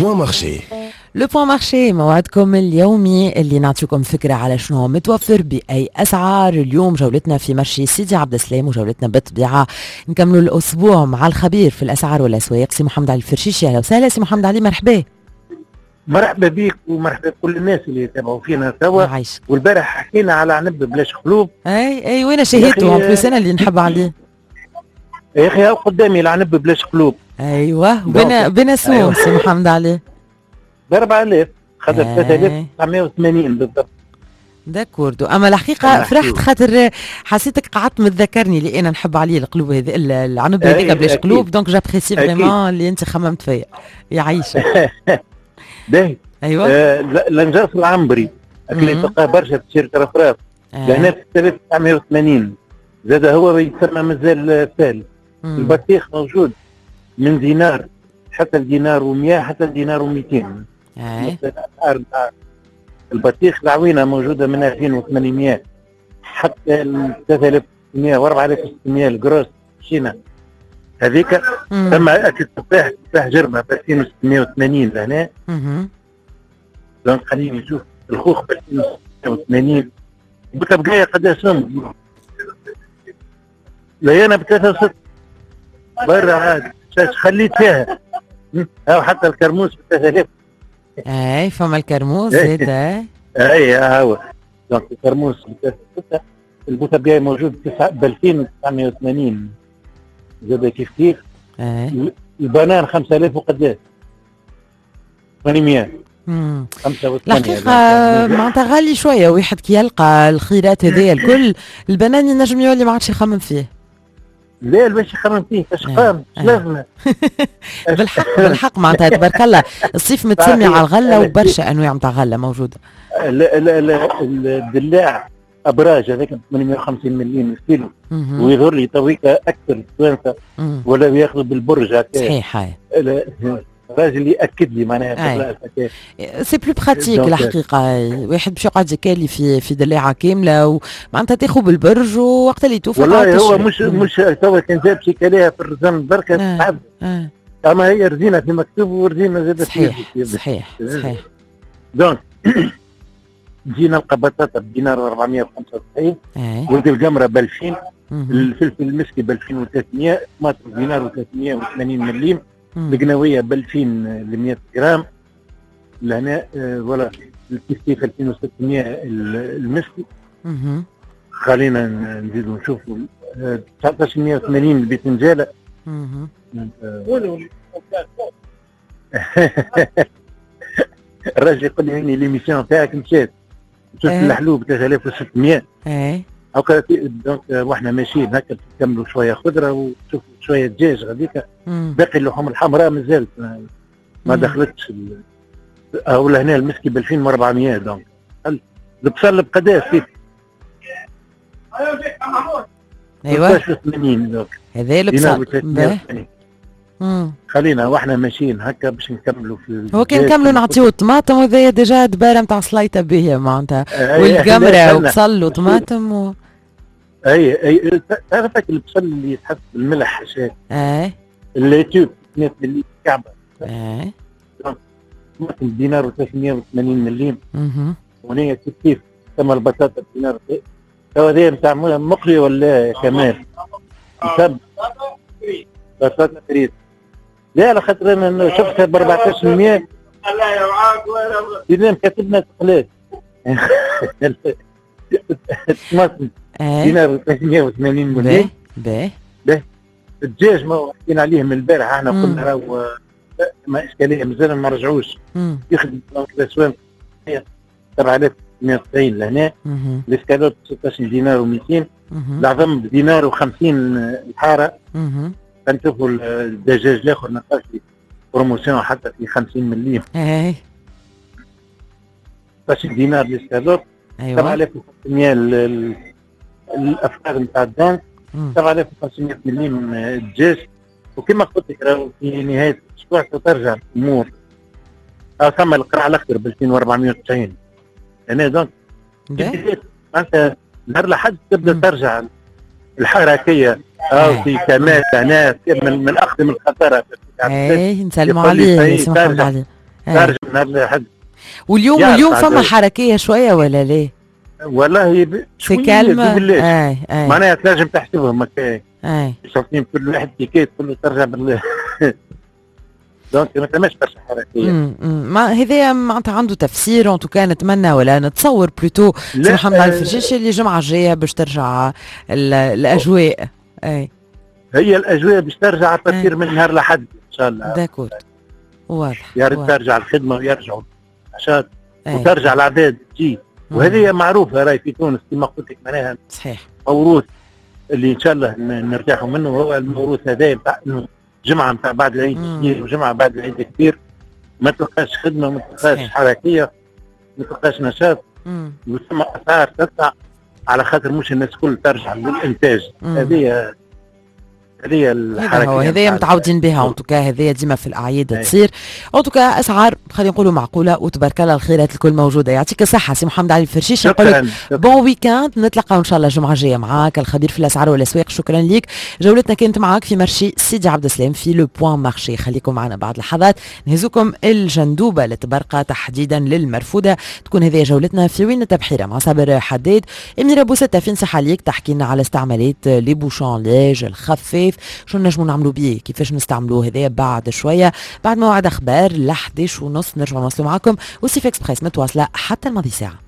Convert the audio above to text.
بوان مارشي. لو بوان مارشي موعدكم اليومي اللي نعطيكم فكرة على شنو متوفر بأي أسعار. اليوم جولتنا في مرشي سيدي عبد السلام وجولتنا بالطبيعة نكملوا الأسبوع مع الخبير في الأسعار والأسواق سي محمد علي الفرشيشي. أهلا وسهلا سي محمد علي، مرحبا. مرحبا بيك ومرحبا بكل الناس اللي يتابعوا فينا توا. والبارح حكينا على عنب بلاش قلوب. اي وانا شهيته ان بلوس انا اللي نحب عليه يا اخي. هاو قدامي العنب بلاش قلوب. ايوه بنا سوم. أيوة. سي محمد علي ب 4000 خدت 3980 بالضبط. داكوردو. اما الحقيقه فرحت خاطر حسيتك قعدت متذكرني اللي انا نحب عليه القلوب هذا العنب هذاك بلاش قلوب. دونك جابريسي فريمون اللي انت خممت فيا. يعيشك. باهي. ايوه. لنجاص العنبري اللي تلقى برشا في شركه رفراف لهنا في 3980 زاد هو يسمى مازال سهل. البطيخ موجود من دينار حتى الدينار و100 حتى الدينار و200. البطيخ العوينه موجوده من 2800 حتى 3600 و 4600 الجروس شينا هذيك. ثم تفاح جربه ب 2680 لهنا. دونك خليني نشوف الخوخ ب 2680. بقايا قداش سم؟ لا انا ب 3 برا عاد خليت فيها. او حتى الكرموس ب 3000. اي فما الكرموس زيد. اي هو دونك الكرموس ب 3 البوتابجاي موجود ب 2980 زاد كيف. البنان 5000 وقداش 800. الحقيقة معناتها غالي شوية. واحد كي يلقى الخيرات هذيا الكل البنان ينجم يولي ما عادش يخمم فيه. لا باش يخمم فيه اش قام اش لازمه. بالحق معناتها تبارك الله الصيف متسمي على الغلة وبرشا انواع نتاع غلة موجودة. لا الدلاع ابراج هذاك 850 مليم كيلو ويظهر لي تويك اكثر توانسه ولا ياخذوا بالبرج هكا. صحيح. هاي الراجل ياكد لي معناها سي بلو براتيك الحقيقه. واحد باش يقعد يكالي في دلاعه كامله ومعناتها تاخذ بالبرج ووقت اللي توفى والله هو مش توا كان جاب شي كاليها في الرزن بركه تعب. اما هي رزينه في مكتوب ورزينه زادت. صحيح. دونك جينا نلقى بطاطا بدينار 495 ولد القمره ب 2000 الفلفل المسكي ب 2300 طماطم دينار و380 مليم القناويه ب 2000 ل 100 جرام لهنا ولا الكيف 2600 المسكي. خلينا نزيدوا نشوفوا 1980 البتنجاله. الراجل يقول لي هني ليميسيون تاعك مشات شفت الحلوب 3600. هكا دونك واحنا ماشيين هكا نكملوا شويه خضره وشوفوا شويه دجاج غاديكا. باقي اللحوم الحمراء مازالت ما دخلتش. او لهنا المسكي ب 2400. دونك البصل بقداش فيك؟ ايوه 80 دونك هذا البصل. خلينا واحنا ماشيين هكا باش نكملوا في هو كان نكملوا نعطيو الطماطم وهذايا ديجا دباره نتاع سلايطه باهيه معناتها والقمره وبصل وطماطم اي تعرفك البصل اللي يتحط بالملح شيء. الليتوب اللي كعبه. طماطم دينار و380 مليم. وهنا كيف ثم البطاطا دينار. هذا نتاع مقلي ولا كمال؟ بطاطا فريد. لا على خاطر انا شفتها ب 1400. الله يرعاك اذا كتبنا تقليد. الطماطم دينار 380 مليم. باهي الدجاج ما حكينا عليه من البارح احنا قلنا راهو ما اشكاليه مازال ما رجعوش يخدم الاسواق 7190 لهنا. الاسكالوت 16 دينار و200. العظم بدينار و50 الحاره. نشوفوا الدجاج الاخر نقاش بروموسيون حتى في 50 مليم. 16 دينار الاسكالوت. 7500 الافكار نتاع الدانس. 7500 مليم الدجاج. وكما قلت لك راهو في نهايه الاسبوع سترجع الامور. ثم القرع الاخضر ب 2490 هنا. دونك معناتها نهار الاحد تبدا ترجع الحركيه في كمال هنا من اقدم الخطره. نسلموا عليه. خارج من نهار الأحد. واليوم فما حركية شوية ولا ليه؟ والله سي كالم. معناها تنجم تحسبهم هكا. شايفين كل واحد كيكيت كله ترجع دونك ما تماش برشا حركيه. ما هذايا معناتها عنده تفسير، ان توكا نتمنى ولا نتصور بلوتو سي محمد علي الفرشيشي اللي الجمعه الجايه باش ترجع الاجواء. هي الاجواء باش ترجع تطير من نهار لحد ان شاء الله. داكور واضح. يا ريت ترجع الخدمه ويرجعوا النشاط وترجع العباد تجي، وهذه معروفه راهي في تونس كما قلت لك معناها صحيح. موروث اللي ان شاء الله نرتاحوا منه هو الموروث هذا بتاع جمعه نتاع بعد العيد الكبير وجمعه بعد العيد الكبير ما تلقاش خدمه، ما تلقاش حركيه، ما تلقاش نشاط، وثم اسعار تطلع على خاطر مش الناس الكل ترجع للانتاج. هذه الحركه هذه متعودين بها، ان توكا هذه ديما في الاعياد تصير. ان توكا اسعار خلينا نقولوا معقوله وتبارك الله الخيرات الكل موجوده. يعطيك الصحه سي محمد علي الفرشيش، نقول لك بون ويكاند، نتلاقاو ان شاء الله الجمعه الجايه معاك الخبير في الاسعار والاسواق. شكرا ليك. جولتنا كانت معاك في مارشي سيدي عبد السلام في لو بوان مارشي. خليكم معنا بعد لحظات نهزوكم الجندوبه لتبرقه تحديدا للمرفوده. تكون هذه جولتنا في وين التبحيره مع صابر حداد. اميره بوسته فين صحه ليك تحكي لنا على استعمالات لي بوشون ليج الخفيف، شو نجموا نعملوا بيه، كيفاش نستعملوه. هذايا بعد شويه بعد موعد اخبار ل 11:30 نرجعوا نوصلوا معكم. وسيف اكسبريس متواصله حتى الماضي ساعه.